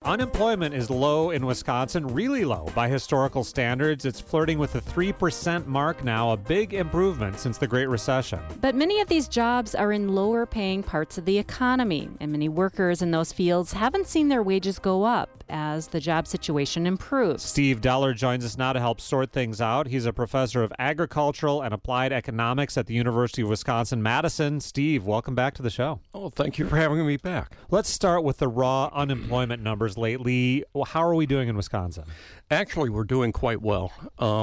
Unemployment is low in Wisconsin, really low by historical standards. It's flirting with the 3% mark now, a big improvement since the Great Recession. But many of these jobs are in lower paying parts of the economy, and many workers in those fields haven't seen their wages go up as the job situation improves. Steve Deller joins us now to help sort things out. He's a professor of agricultural and applied economics at the University of Wisconsin-Madison. Steve, welcome back to the show. Oh, thank you for having me back. Let's start with the raw unemployment numbers lately. How are we doing in Wisconsin? Actually, we're doing quite well.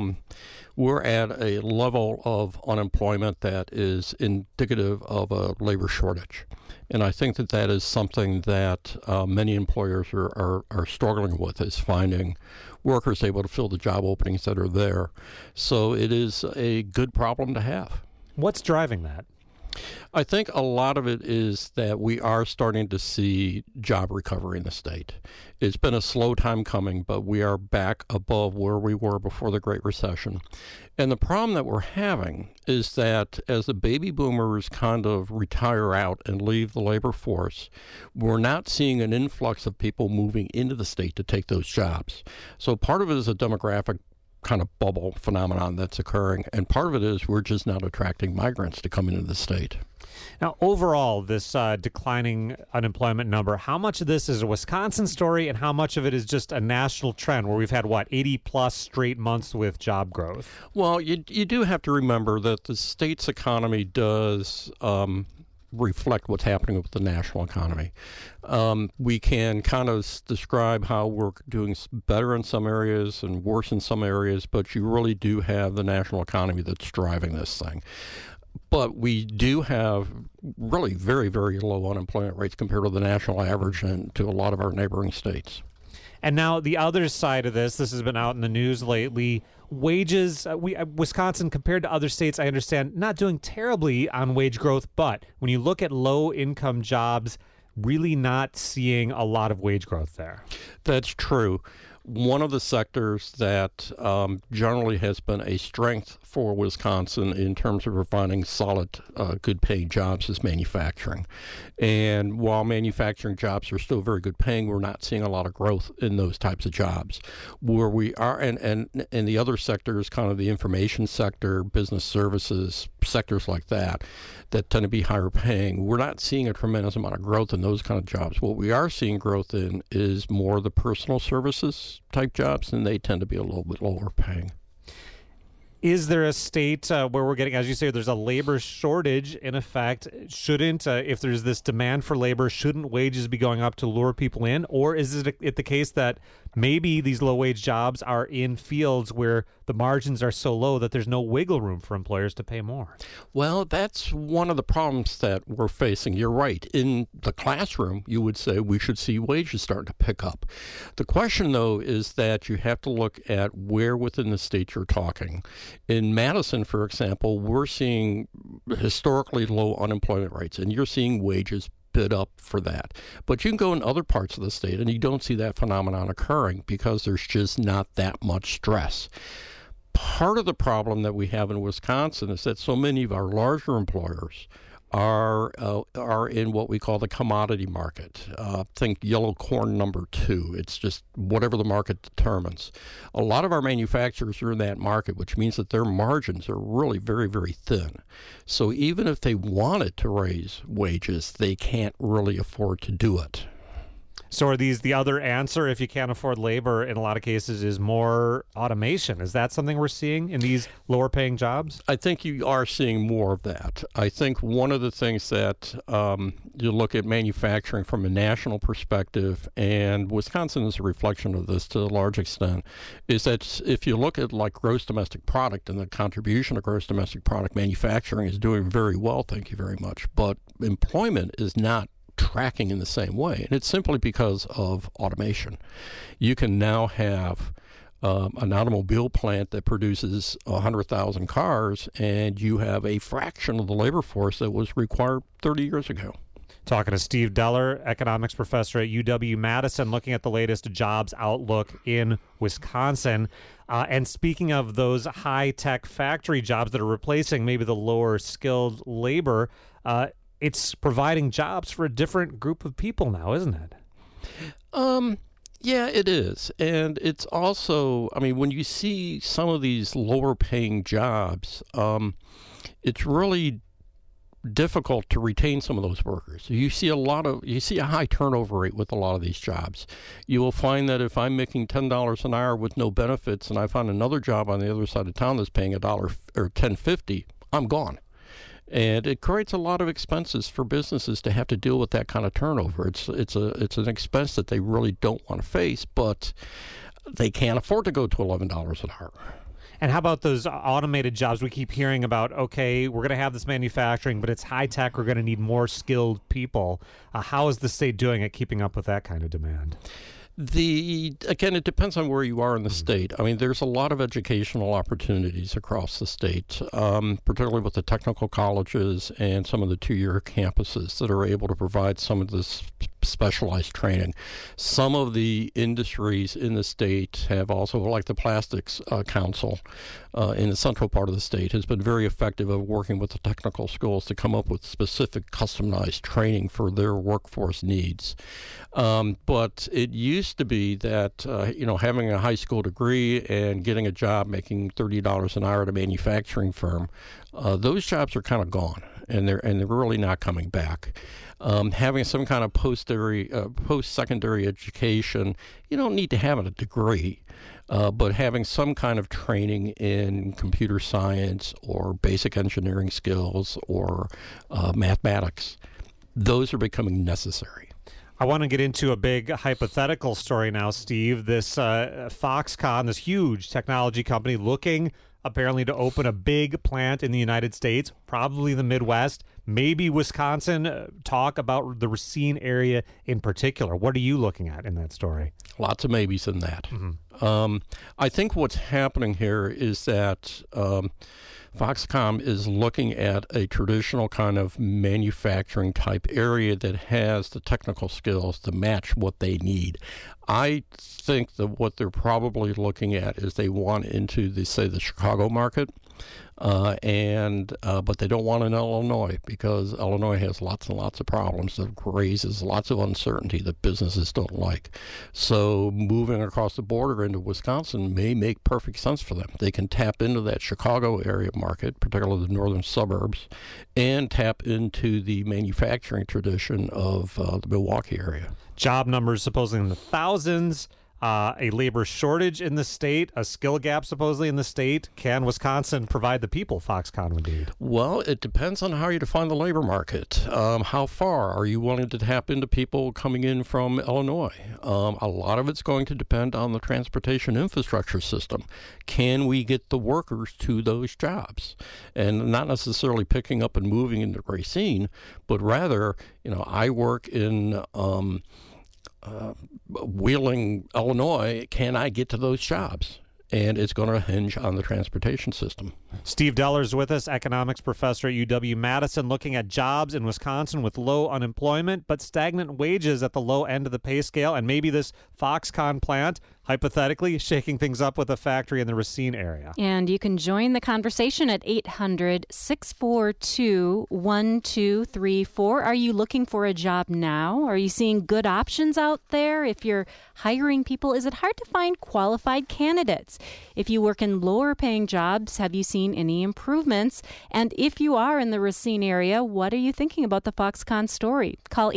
We're at a level of unemployment that is indicative of a labor shortage. And I think that that is something that many employers are struggling with, is finding workers able to fill the job openings that are there. So it is a good problem to have. What's driving that? I think a lot of it is that we are starting to see job recovery in the state. It's been a slow time coming, but we are back above where we were before the Great Recession. And the problem that we're having is that as the baby boomers kind of retire out and leave the labor force, we're not seeing an influx of people moving into the state to take those jobs. So part of it is a demographic kind of bubble phenomenon that's occurring, and part of it is we're just not attracting migrants to come into the state. Now, overall, this declining unemployment number, how much of this is a Wisconsin story and how much of it is just a national trend where we've had, 80-plus straight months with job growth? Well, you do have to remember that the state's economy does reflect what's happening with the national economy. We can kind of describe how we're doing better in some areas and worse in some areas, but you really do have the national economy that's driving this thing. But we do have really very, very low unemployment rates compared to the national average and to a lot of our neighboring states. And now the other side of this has been out in the news lately. Wages, Wisconsin, compared to other states, I understand, not doing terribly on wage growth, but when you look at low-income jobs, really not seeing a lot of wage growth there. That's true. One of the sectors that generally has been a strength for Wisconsin in terms of providing solid, good-paying jobs is manufacturing. And while manufacturing jobs are still very good paying, we're not seeing a lot of growth in those types of jobs. Where we are, and the other sectors, kind of the information sector, business services, sectors like that tend to be higher paying, we're not seeing a tremendous amount of growth in those kind of jobs. What we are seeing growth in is more the personal services type jobs, and they tend to be a little bit lower paying. Is there a state where we're getting, as you say, there's a labor shortage in effect? Shouldn't, if there's this demand for labor, shouldn't wages be going up to lure people in? Or is it the case that maybe these low-wage jobs are in fields where the margins are so low that there's no wiggle room for employers to pay more? Well, that's one of the problems that we're facing. You're right. In the classroom, you would say we should see wages starting to pick up. The question, though, is that you have to look at where within the state you're talking. In Madison, for example, we're seeing historically low unemployment rates, and you're seeing wages bid up for that. But you can go in other parts of the state, and you don't see that phenomenon occurring because there's just not that much stress. Part of the problem that we have in Wisconsin is that so many of our larger employers are in what we call the commodity market. Think yellow corn number 2. It's just whatever the market determines. A lot of our manufacturers are in that market, which means that their margins are really very, very thin. So even if they wanted to raise wages, they can't really afford to do it. So are these the other answer if you can't afford labor in a lot of cases is more automation? Is that something we're seeing in these lower paying jobs? I think you are seeing more of that. I think one of the things that you look at manufacturing from a national perspective, and Wisconsin is a reflection of this to a large extent, is that if you look at like gross domestic product and the contribution of gross domestic product, manufacturing is doing very well, thank you very much. But employment is not tracking in the same way, and it's simply because of automation. You can now have an automobile plant that produces 100,000 cars, and you have a fraction of the labor force that was required 30 years ago. Talking to Steve Deller, economics professor at UW-Madison, looking at the latest jobs outlook in Wisconsin. And speaking of those high-tech factory jobs that are replacing maybe the lower-skilled labor, it's providing jobs for a different group of people now, isn't it? Yeah, it is. And it's also, I mean, when you see some of these lower paying jobs, it's really difficult to retain some of those workers. You see a high turnover rate with a lot of these jobs. You will find that if I'm making $10 an hour with no benefits and I find another job on the other side of town that's paying $1 or $10.50, I'm gone. And it creates a lot of expenses for businesses to have to deal with that kind of turnover. It's an expense that they really don't want to face, but they can't afford to go to $11 an hour. And how about those automated jobs we keep hearing about? Okay, we're going to have this manufacturing, but it's high tech. We're going to need more skilled people. How is the state doing at keeping up with that kind of demand? Again, it depends on where you are in the state. I mean, there's a lot of educational opportunities across the state, particularly with the technical colleges and some of the two-year campuses that are able to provide some of this specialized training. Some of the industries in the state have also, like the Plastics Council in the central part of the state, has been very effective at working with the technical schools to come up with specific customized training for their workforce needs. But it used to be that having a high school degree and getting a job making $30 an hour at a manufacturing firm, those jobs are kind of gone, and they're really not coming back. Having some kind of post-secondary education, you don't need to have a degree, but having some kind of training in computer science or basic engineering skills or mathematics, those are becoming necessary. I want to get into a big hypothetical story now, Steve. This Foxconn, this huge technology company, looking apparently to open a big plant in the United States, probably the Midwest, maybe Wisconsin. Talk about the Racine area in particular. What are you looking at in that story? Lots of maybes in that. Mm-hmm. I think what's happening here is that Foxconn is looking at a traditional kind of manufacturing type area that has the technical skills to match what they need. I think that what they're probably looking at is they want into the Chicago market, but they don't want in Illinois because Illinois has lots and lots of problems that raises lots of uncertainty that businesses don't like. So moving across the border into Wisconsin may make perfect sense for them. They can tap into that Chicago area market, particularly the northern suburbs, and tap into the manufacturing tradition of the Milwaukee area. Job numbers supposedly in the thousands, a labor shortage in the state, a skill gap supposedly in the state. Can Wisconsin provide the people Foxconn would need? Well, it depends on how you define the labor market. How far are you willing to tap into people coming in from Illinois? A lot of it's going to depend on the transportation infrastructure system. Can we get the workers to those jobs? And not necessarily picking up and moving into Racine, but rather, I work in Wheeling, Illinois. Can I get to those jobs? And it's going to hinge on the transportation system. Steve Deller's with us, economics professor at UW-Madison, looking at jobs in Wisconsin with low unemployment but stagnant wages at the low end of the pay scale, and maybe this Foxconn plant, hypothetically, shaking things up with a factory in the Racine area. And you can join the conversation at 800-642-1234. Are you looking for a job now? Are you seeing good options out there? If you're hiring people, is it hard to find qualified candidates? If you work in lower paying jobs, have you seen any improvements? And if you are in the Racine area, what are you thinking about the Foxconn story? Call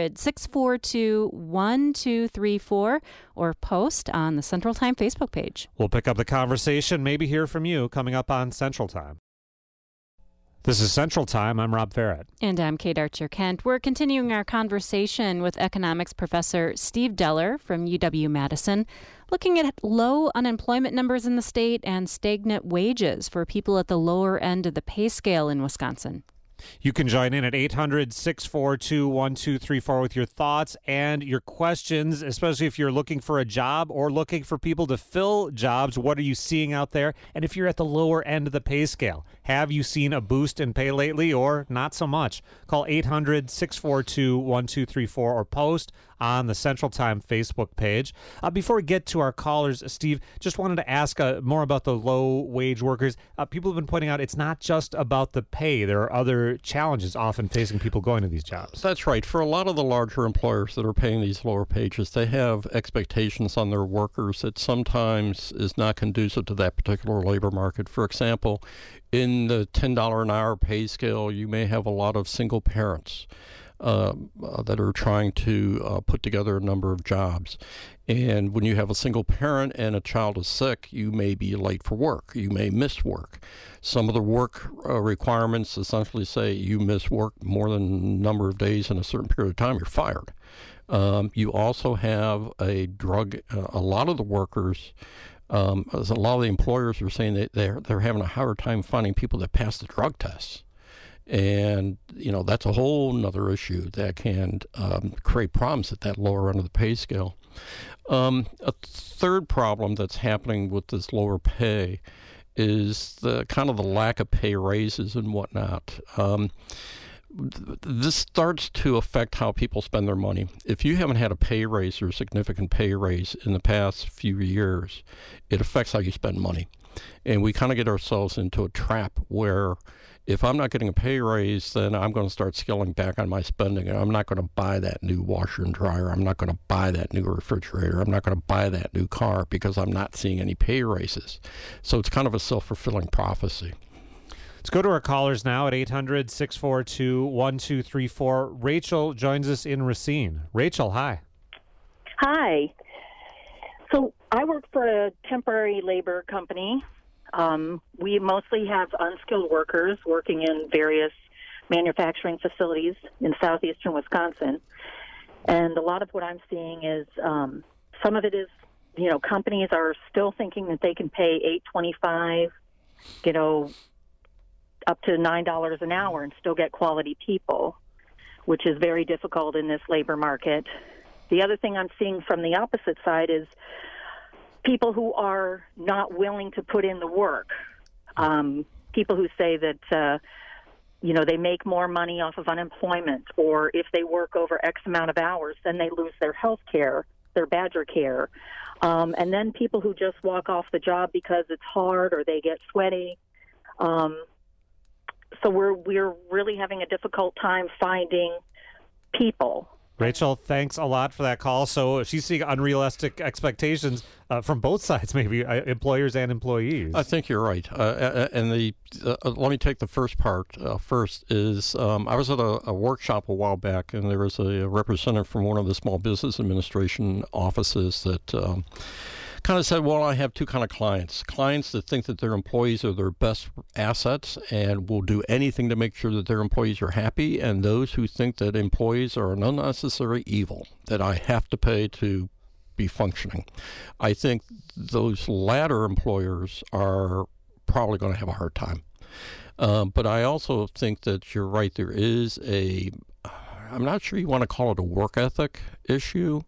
800-642-1234 or post on the Central Time Facebook page. We'll pick up the conversation, maybe hear from you coming up on Central Time. This is Central Time. I'm Rob Farrett. And I'm Kate Archer-Kent. We're continuing our conversation with economics professor Steve Deller from UW-Madison, looking at low unemployment numbers in the state and stagnant wages for people at the lower end of the pay scale in Wisconsin. You can join in at 800-642-1234 with your thoughts and your questions, especially if you're looking for a job or looking for people to fill jobs. What are you seeing out there? And if you're at the lower end of the pay scale, have you seen a boost in pay lately or not so much? Call 800-642-1234 or post on the Central Time Facebook page. Before we get to our callers, Steve, just wanted to ask more about the low-wage workers. People have been pointing out it's not just about the pay. There are other challenges often facing people going to these jobs. That's right. For a lot of the larger employers that are paying these lower wages, they have expectations on their workers that sometimes is not conducive to that particular labor market. For example, in the $10 an hour pay scale, you may have a lot of single parents that are trying to put together a number of jobs. And when you have a single parent and a child is sick, you may be late for work. You may miss work. Some of the work requirements essentially say you miss work more than a number of days in a certain period of time, you're fired. You also have a lot of the workers, a lot of the employers are saying that they're having a harder time finding people that pass the drug tests. And, that's a whole nother issue that can create problems at that lower end of the pay scale. A third problem that's happening with this lower pay is the kind of the lack of pay raises and whatnot. This starts to affect how people spend their money. If you haven't had a pay raise or a significant pay raise in the past few years, it affects how you spend money. And we kind of get ourselves into a trap where if I'm not getting a pay raise, then I'm going to start scaling back on my spending. And I'm not going to buy that new washer and dryer. I'm not going to buy that new refrigerator. I'm not going to buy that new car because I'm not seeing any pay raises. So it's kind of a self-fulfilling prophecy. Let's go to our callers now at 800-642-1234. Rachel joins us in Racine. Rachel, hi. Hi. So I work for a temporary labor company. We mostly have unskilled workers working in various manufacturing facilities in southeastern Wisconsin. And a lot of what I'm seeing is some of it is, companies are still thinking that they can pay $8.25, up to $9 an hour and still get quality people, which is very difficult in this labor market. The other thing I'm seeing from the opposite side is people who are not willing to put in the work. People who say that, they make more money off of unemployment, or if they work over X amount of hours, then they lose their health care, their Badger care. And then people who just walk off the job because it's hard or they get sweaty. So we're really having a difficult time finding people. Rachel, thanks a lot for that call. So she's seeing unrealistic expectations from both sides, maybe employers and employees. I think you're right. And let me take the first part first. Is I was at a workshop a while back, and there was a representative from one of the Small Business Administration offices that kind of said, well, I have two kind of clients that think that their employees are their best assets and will do anything to make sure that their employees are happy, and those who think that employees are an unnecessary evil that I have to pay to be functioning. I think those latter employers are probably going to have a hard time. But I also think that you're right. There is I'm not sure you want to call it a work ethic issue.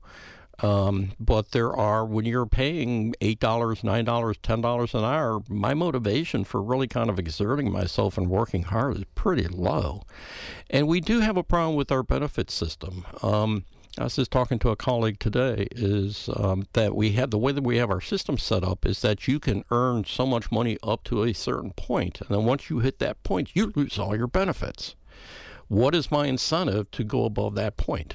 But there are, when you're paying $8, $9, $10 an hour, my motivation for really kind of exerting myself and working hard is pretty low. And we do have a problem with our benefit system. I was just talking to a colleague today, is that the way that we have our system set up is that you can earn so much money up to a certain point. And then once you hit that point, you lose all your benefits. What is my incentive to go above that point?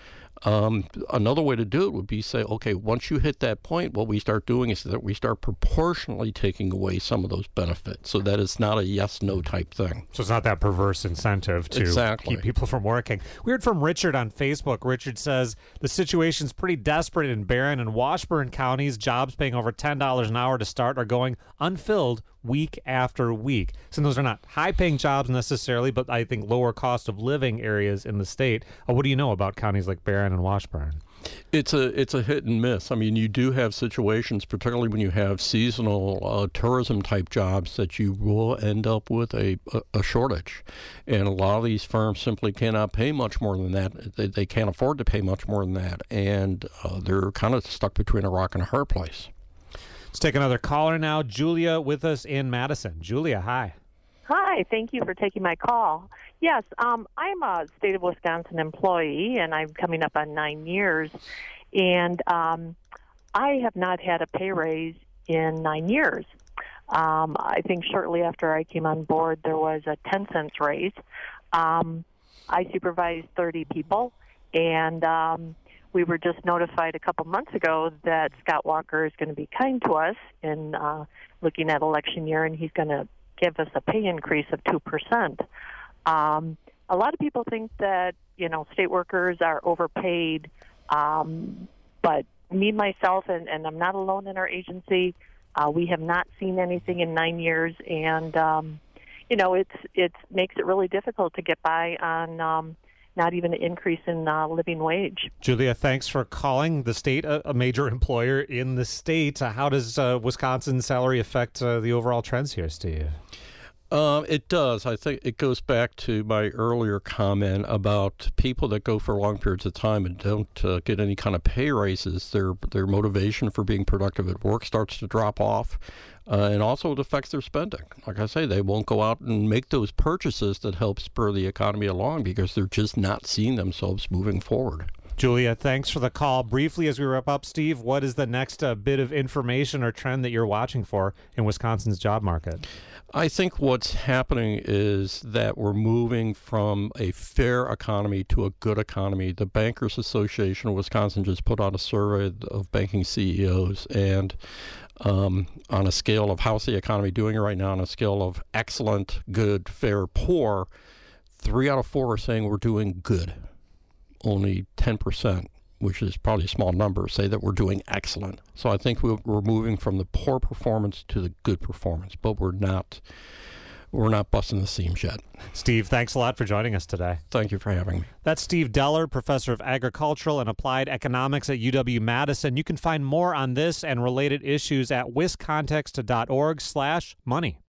Another way to do it would be say, okay, once you hit that point, what we start doing is that we start proportionally taking away some of those benefits so that it's not a yes-no type thing. So it's not that perverse incentive to keep people from working. We heard from Richard on Facebook. Richard says the situation's pretty desperate in Barron and Washburn counties. Jobs paying over $10 an hour to start are going unfilled week after week. So those are not high-paying jobs necessarily, but I think lower cost of living areas in the state. What do you know about counties like Barron and Washburn? It's a hit and miss. I mean, you do have situations, particularly when you have seasonal tourism-type jobs, that you will end up with a shortage. And a lot of these firms simply cannot pay much more than that. They can't afford to pay much more than that. And they're kind of stuck between a rock and a hard place. Let's take another caller now. Julia with us in Madison. Julia, hi. Hi, thank you for taking my call. Yes, I'm a state of Wisconsin employee, and I'm coming up on 9 years. And I have not had a pay raise in 9 years. I think shortly after I came on board, there was a 10 cents raise. I supervised 30 people, and we were just notified a couple months ago that Scott Walker is going to be kind to us in looking at election year, and he's going to give us a pay increase of 2%. A lot of people think that, state workers are overpaid, but me, myself, and I'm not alone in our agency, we have not seen anything in 9 years, and it makes it really difficult to get by on not even an increase in living wage. Julia, thanks for calling the state, a major employer in the state. How does Wisconsin's salary affect the overall trends here, Steve? It does. I think it goes back to my earlier comment about people that go for long periods of time and don't get any kind of pay raises. Their motivation for being productive at work starts to drop off, and also it affects their spending. Like I say, they won't go out and make those purchases that help spur the economy along because they're just not seeing themselves moving forward. Julia, thanks for the call. Briefly, as we wrap up, Steve, what is the next bit of information or trend that you're watching for in Wisconsin's job market? I think what's happening is that we're moving from a fair economy to a good economy. The Bankers Association of Wisconsin just put out a survey of banking CEOs, and on a scale of how's the economy doing right now, on a scale of excellent, good, fair, poor, 3 out of 4 are saying we're doing good. Only 10%, which is probably a small number, say that we're doing excellent. So I think we're moving from the poor performance to the good performance, but we're not busting the seams yet. Steve, thanks a lot for joining us today. Thank you for having me. That's Steve Deller, professor of agricultural and applied economics at UW-Madison. You can find more on this and related issues at wiscontext.org/money.